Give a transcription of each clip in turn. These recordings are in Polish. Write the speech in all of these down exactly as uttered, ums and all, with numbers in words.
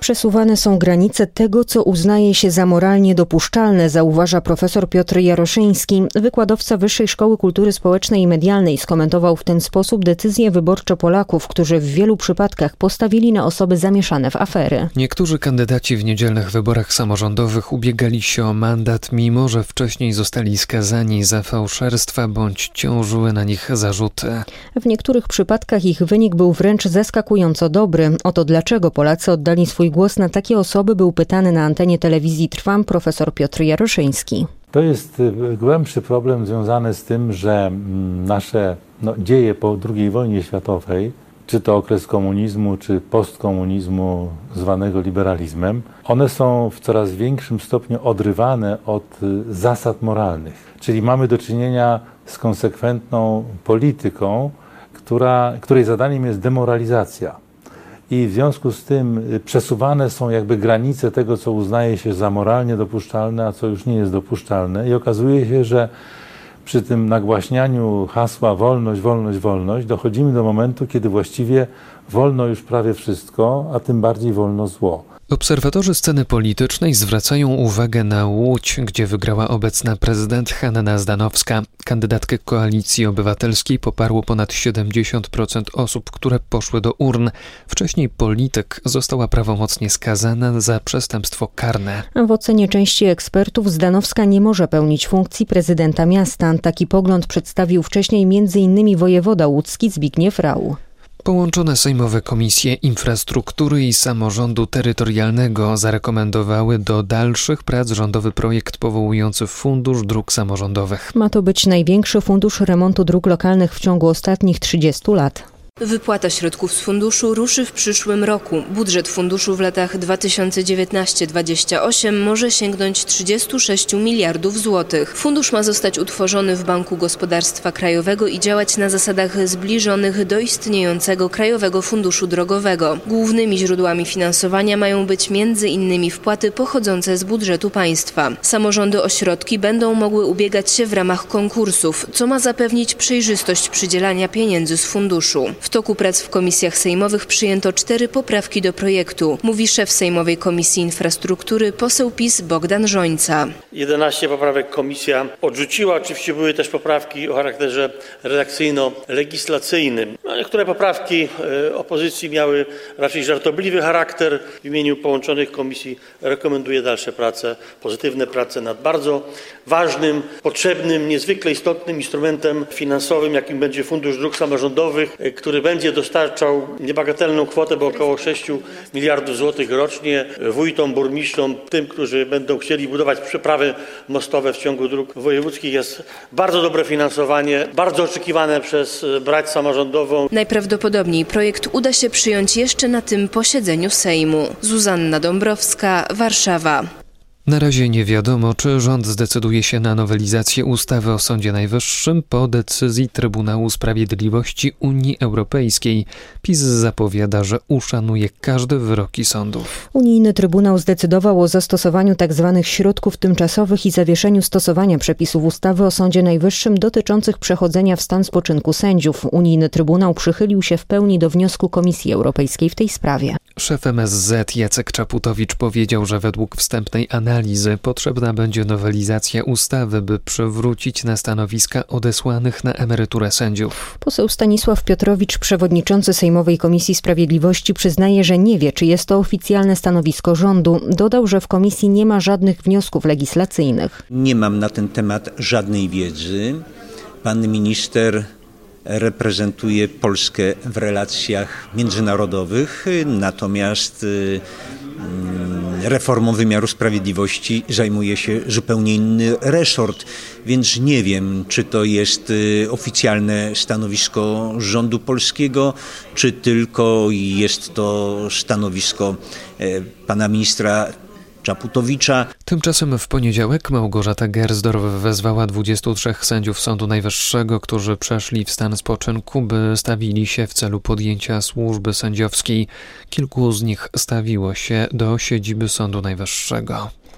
Przesuwane są granice tego, co uznaje się za moralnie dopuszczalne, zauważa profesor Piotr Jaroszyński. Wykładowca Wyższej Szkoły Kultury Społecznej i Medialnej skomentował w ten sposób decyzje wyborcze Polaków, którzy w wielu przypadkach postawili na osoby zamieszane w afery. Niektórzy kandydaci w niedzielnych wyborach samorządowych ubiegali się o mandat, mimo że wcześniej zostali skazani za fałszerstwa bądź ciążyły na nich zarzuty. W niektórych przypadkach ich wynik był wręcz zaskakująco dobry. Oto dlaczego Polacy oddali swój głos na takie osoby, był pytany na antenie telewizji Trwam profesor Piotr Jaroszyński. To jest głębszy problem związany z tym, że nasze no, dzieje po drugiej wojnie światowej, czy to okres komunizmu, czy postkomunizmu zwanego liberalizmem, one są w coraz większym stopniu odrywane od zasad moralnych. Czyli mamy do czynienia z konsekwentną polityką, która, której zadaniem jest demoralizacja. I w związku z tym przesuwane są jakby granice tego, co uznaje się za moralnie dopuszczalne, a co już nie jest dopuszczalne. I okazuje się, że przy tym nagłaśnianiu hasła wolność, wolność, wolność dochodzimy do momentu, kiedy właściwie wolno już prawie wszystko, a tym bardziej wolno zło. Obserwatorzy sceny politycznej zwracają uwagę na Łódź, gdzie wygrała obecna prezydent Hanna Zdanowska. Kandydatkę Koalicji Obywatelskiej poparło ponad siedemdziesiąt procent osób, które poszły do urn. Wcześniej polityk została prawomocnie skazana za przestępstwo karne. W ocenie części ekspertów Zdanowska nie może pełnić funkcji prezydenta miasta. Taki pogląd przedstawił wcześniej między innymi wojewoda łódzki Zbigniew Rau. Połączone sejmowe komisje infrastruktury i samorządu terytorialnego zarekomendowały do dalszych prac rządowy projekt powołujący Fundusz Dróg Samorządowych. Ma to być największy fundusz remontu dróg lokalnych w ciągu ostatnich trzydziestu lat. Wypłata środków z funduszu ruszy w przyszłym roku. Budżet funduszu w latach dwa tysiące dziewiętnasty do dwudziestego ósmego może sięgnąć trzydziestu sześciu miliardów złotych. Fundusz ma zostać utworzony w Banku Gospodarstwa Krajowego i działać na zasadach zbliżonych do istniejącego Krajowego Funduszu Drogowego. Głównymi źródłami finansowania mają być między innymi wpłaty pochodzące z budżetu państwa. Samorządy o środki będą mogły ubiegać się w ramach konkursów, co ma zapewnić przejrzystość przydzielania pieniędzy z funduszu. W toku prac w komisjach sejmowych przyjęto cztery poprawki do projektu, mówi szef Sejmowej Komisji Infrastruktury, poseł PiS Bogdan Rzońca. jedenaście poprawek komisja odrzuciła. Oczywiście były też poprawki o charakterze redakcyjno-legislacyjnym. No, niektóre poprawki opozycji miały raczej żartobliwy charakter. W imieniu połączonych komisji rekomenduję dalsze prace, pozytywne prace nad bardzo ważnym, potrzebnym, niezwykle istotnym instrumentem finansowym, jakim będzie Fundusz Dróg Samorządowych, który będzie dostarczał niebagatelną kwotę, bo około sześciu miliardów złotych rocznie wójtom, burmistrzom, tym, którzy będą chcieli budować przeprawy mostowe w ciągu dróg wojewódzkich. Jest bardzo dobre finansowanie, bardzo oczekiwane przez brać samorządową. Najprawdopodobniej projekt uda się przyjąć jeszcze na tym posiedzeniu Sejmu. Zuzanna Dąbrowska, Warszawa. Na razie nie wiadomo, czy rząd zdecyduje się na nowelizację ustawy o Sądzie Najwyższym po decyzji Trybunału Sprawiedliwości Unii Europejskiej. PiS zapowiada, że uszanuje każde wyroki sądów. Unijny Trybunał zdecydował o zastosowaniu tzw. środków tymczasowych i zawieszeniu stosowania przepisów ustawy o Sądzie Najwyższym dotyczących przechodzenia w stan spoczynku sędziów. Unijny Trybunał przychylił się w pełni do wniosku Komisji Europejskiej w tej sprawie. Szef M S Z Jacek Czaputowicz powiedział, że według wstępnej analizy potrzebna będzie nowelizacja ustawy, by przywrócić na stanowiska odesłanych na emeryturę sędziów. Poseł Stanisław Piotrowicz, przewodniczący Sejmowej Komisji Sprawiedliwości, przyznaje, że nie wie, czy jest to oficjalne stanowisko rządu. Dodał, że w komisji nie ma żadnych wniosków legislacyjnych. Nie mam na ten temat żadnej wiedzy. Pan minister reprezentuje Polskę w relacjach międzynarodowych, natomiast reformą wymiaru sprawiedliwości zajmuje się zupełnie inny resort, więc nie wiem, czy to jest oficjalne stanowisko rządu polskiego, czy tylko jest to stanowisko pana ministra Czaputowicza. Tymczasem w poniedziałek Małgorzata Gersdorf wezwała dwudziestu trzech sędziów Sądu Najwyższego, którzy przeszli w stan spoczynku, by stawili się w celu podjęcia służby sędziowskiej. Kilku z nich stawiło się do siedziby Sądu Najwyższego.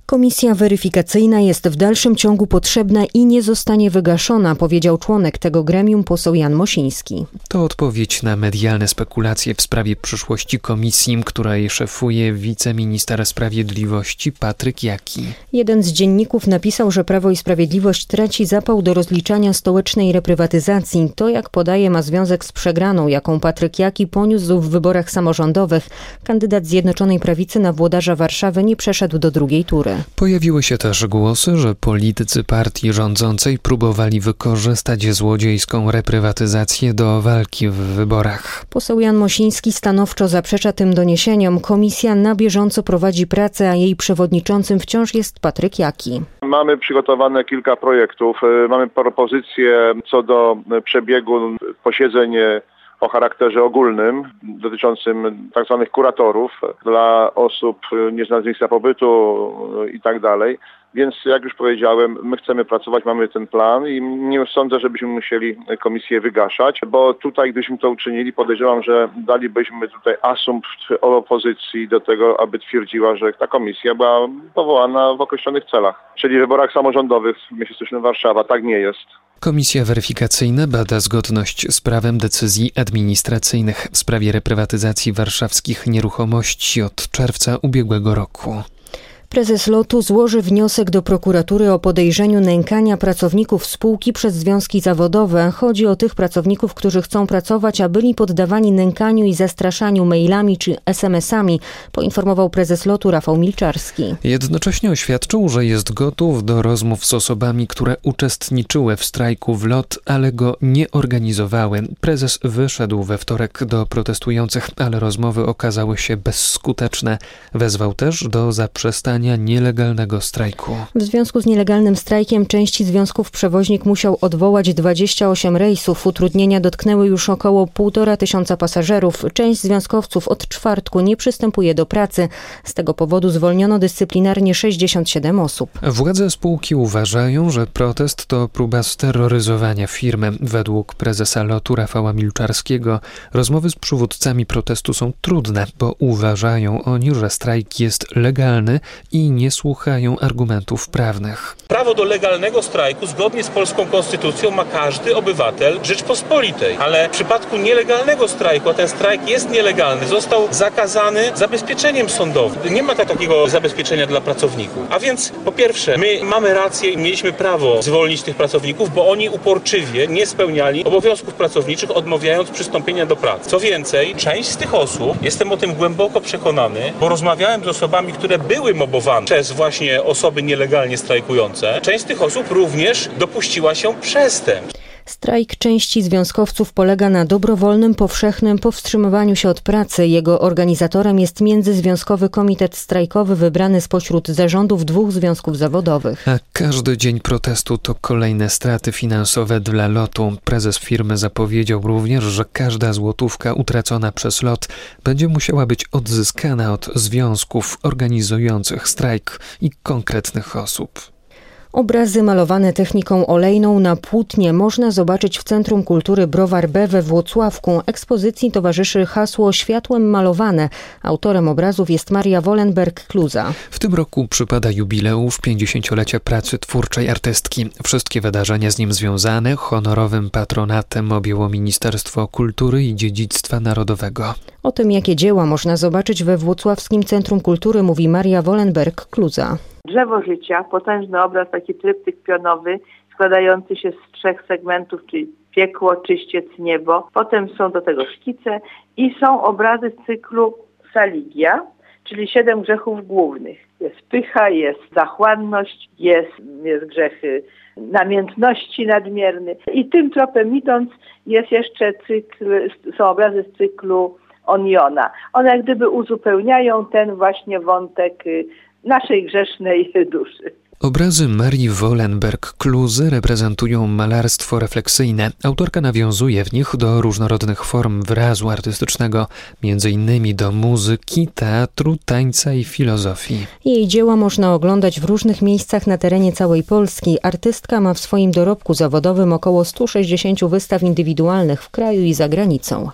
Komisja weryfikacyjna jest w dalszym ciągu potrzebna i nie zostanie wygaszona, powiedział członek tego gremium poseł Jan Mosiński. To odpowiedź na medialne spekulacje w sprawie przyszłości komisji, której szefuje wiceminister sprawiedliwości Patryk Jaki. Jeden z dzienników napisał, że Prawo i Sprawiedliwość traci zapał do rozliczania stołecznej reprywatyzacji. To, jak podaje, ma związek z przegraną, jaką Patryk Jaki poniósł w wyborach samorządowych. Kandydat Zjednoczonej Prawicy na włodarza Warszawy nie przeszedł do drugiej tury. Pojawiły się też głosy, że politycy partii rządzącej próbowali wykorzystać złodziejską reprywatyzację do walki w wyborach. Poseł Jan Mosiński stanowczo zaprzecza tym doniesieniom. Komisja na bieżąco prowadzi pracę, a jej przewodniczącym wciąż jest Patryk Jaki. Mamy przygotowane kilka projektów. Mamy propozycje co do przebiegu posiedzeń o charakterze ogólnym dotyczącym tak zwanych kuratorów dla osób nieznanych z miejsca pobytu i tak dalej. Więc jak już powiedziałem, my chcemy pracować, mamy ten plan i nie sądzę, żebyśmy musieli komisję wygaszać, bo tutaj, gdybyśmy to uczynili, podejrzewam, że dalibyśmy tutaj asumpt opozycji do tego, aby twierdziła, że ta komisja była powołana w określonych celach, czyli w wyborach samorządowych w mieście stołecznym Warszawa. Tak nie jest. Komisja weryfikacyjna bada zgodność z prawem decyzji administracyjnych w sprawie reprywatyzacji warszawskich nieruchomości od czerwca ubiegłego roku. Prezes lotu złoży wniosek do prokuratury o podejrzeniu nękania pracowników spółki przez związki zawodowe. Chodzi o tych pracowników, którzy chcą pracować, a byli poddawani nękaniu i zastraszaniu mailami czy es em esami, poinformował prezes lotu Rafał Milczarski. Jednocześnie oświadczył, że jest gotów do rozmów z osobami, które uczestniczyły w strajku w LOT, ale go nie organizowały. Prezes wyszedł we wtorek do protestujących, ale rozmowy okazały się bezskuteczne. Wezwał też do zaprzestania nielegalnego strajku. W związku z nielegalnym strajkiem części związków przewoźnik musiał odwołać dwadzieścia osiem rejsów. Utrudnienia dotknęły już około półtora tysiąca pasażerów. Część związkowców od czwartku nie przystępuje do pracy. Z tego powodu zwolniono dyscyplinarnie sześćdziesiąt siedem osób. Władze spółki uważają, że protest to próba steroryzowania firmy. Według prezesa lotu Rafała Milczarskiego rozmowy z przywódcami protestu są trudne, bo uważają oni, że strajk jest legalny i nie słuchają argumentów prawnych. Prawo do legalnego strajku zgodnie z polską konstytucją ma każdy obywatel Rzeczpospolitej, ale w przypadku nielegalnego strajku, a ten strajk jest nielegalny, został zakazany zabezpieczeniem sądowym. Nie ma takiego zabezpieczenia dla pracowników. A więc po pierwsze, my mamy rację i mieliśmy prawo zwolnić tych pracowników, bo oni uporczywie nie spełniali obowiązków pracowniczych, odmawiając przystąpienia do pracy. Co więcej, część z tych osób, jestem o tym głęboko przekonany, bo rozmawiałem z osobami, które były mobowane przez właśnie osoby nielegalnie strajkujące, część z tych osób również dopuściła się przestępstw. Strajk części związkowców polega na dobrowolnym, powszechnym powstrzymywaniu się od pracy. Jego organizatorem jest Międzyzwiązkowy Komitet Strajkowy wybrany spośród zarządów dwóch związków zawodowych. A każdy dzień protestu to kolejne straty finansowe dla lotu. Prezes firmy zapowiedział również, że każda złotówka utracona przez lot będzie musiała być odzyskana od związków organizujących strajk i konkretnych osób. Obrazy malowane techniką olejną na płótnie można zobaczyć w Centrum Kultury Browar B we Włocławku. Ekspozycji towarzyszy hasło Światłem malowane. Autorem obrazów jest Maria Wollenberg-Kluza. W tym roku przypada jubileusz pięćdziesięciolecia pracy twórczej artystki. Wszystkie wydarzenia z nim związane honorowym patronatem objęło Ministerstwo Kultury i Dziedzictwa Narodowego. O tym, jakie dzieła można zobaczyć we Włocławskim Centrum Kultury, mówi Maria Wollenberg-Kluza. Drzewo życia, potężny obraz, taki tryptyk pionowy, składający się z trzech segmentów, czyli piekło, czyściec, niebo. Potem są do tego szkice i są obrazy z cyklu Saligia, czyli siedem grzechów głównych. Jest pycha, jest zachłanność, jest, jest grzech namiętności nadmierny. I tym tropem idąc jest jeszcze cykl, są obrazy z cyklu Oniona. One jak gdyby uzupełniają ten właśnie wątek naszej grzesznej duszy. Obrazy Marii Wollenberg-Kluzy reprezentują malarstwo refleksyjne. Autorka nawiązuje w nich do różnorodnych form wyrazu artystycznego, między innymi do muzyki, teatru, tańca i filozofii. Jej dzieła można oglądać w różnych miejscach na terenie całej Polski. Artystka ma w swoim dorobku zawodowym około stu sześćdziesięciu wystaw indywidualnych w kraju i za granicą.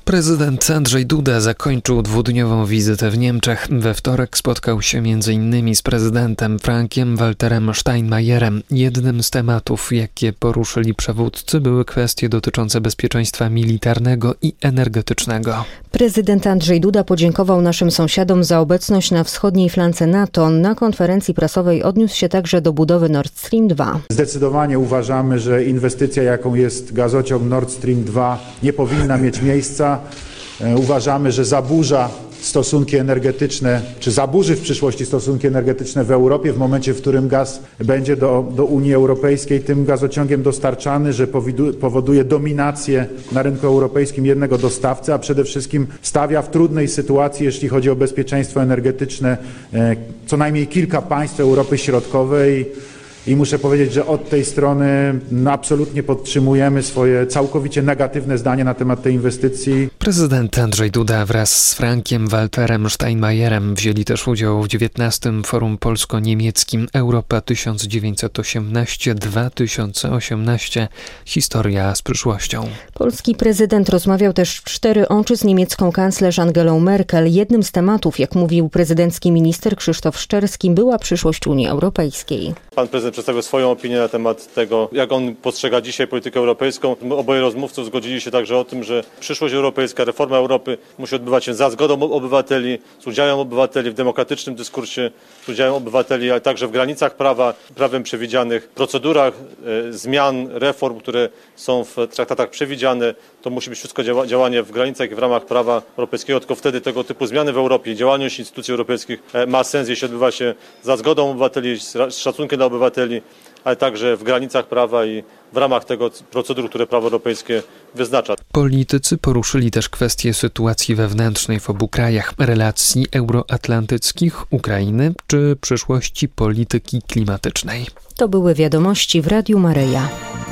Prezydent Andrzej Duda zakończył dwudniową wizytę w Niemczech. We wtorek spotkał się między innymi z prezydentem Frankiem-Walterem Steinmeierem. Jednym z tematów, jakie poruszyli przywódcy, były kwestie dotyczące bezpieczeństwa militarnego i energetycznego. Prezydent Andrzej Duda podziękował naszym sąsiadom za obecność na wschodniej flance NATO. Na konferencji prasowej odniósł się także do budowy Nord Stream dwa. Zdecydowanie uważamy, że inwestycja, jaką jest gazociąg Nord Stream dwa, nie powinna mieć miejsca. Uważamy, że zaburza stosunki energetyczne, czy zaburzy w przyszłości stosunki energetyczne w Europie w momencie, w którym gaz będzie do, do Unii Europejskiej tym gazociągiem dostarczany, że powoduje dominację na rynku europejskim jednego dostawcy, a przede wszystkim stawia w trudnej sytuacji, jeśli chodzi o bezpieczeństwo energetyczne, co najmniej kilka państw Europy Środkowej. I muszę powiedzieć, że od tej strony no, absolutnie podtrzymujemy swoje całkowicie negatywne zdanie na temat tej inwestycji. Prezydent Andrzej Duda wraz z Frankiem-Walterem Steinmeierem wzięli też udział w dziewiętnastym Forum Polsko-Niemieckim Europa tysiąc dziewięćset osiemnaście dwa tysiące osiemnaście. Historia z przyszłością. Polski prezydent rozmawiał też w cztery oczy z niemiecką kanclerz Angelą Merkel. Jednym z tematów, jak mówił prezydencki minister Krzysztof Szczerski, była przyszłość Unii Europejskiej. Pan prezydent przedstawił swoją opinię na temat tego, jak on postrzega dzisiaj politykę europejską. Oboje rozmówców zgodzili się także o tym, że przyszłość europejska, reforma Europy musi odbywać się za zgodą obywateli, z udziałem obywateli w demokratycznym dyskursie, z udziałem obywateli, ale także w granicach prawa, prawem przewidzianych, procedurach e, zmian, reform, które są w traktatach przewidziane. To musi być wszystko działa, działanie w granicach i w ramach prawa europejskiego. Tylko wtedy tego typu zmiany w Europie, działalność instytucji europejskich e, ma sens, jeśli odbywa się za zgodą obywateli, z szacunkiem dla obywateli, ale także w granicach prawa i w ramach tego procedur, które prawo europejskie wyznacza. Politycy poruszyli też kwestię sytuacji wewnętrznej w obu krajach, relacji euroatlantyckich, Ukrainy czy przyszłości polityki klimatycznej. To były wiadomości w Radiu Maryja.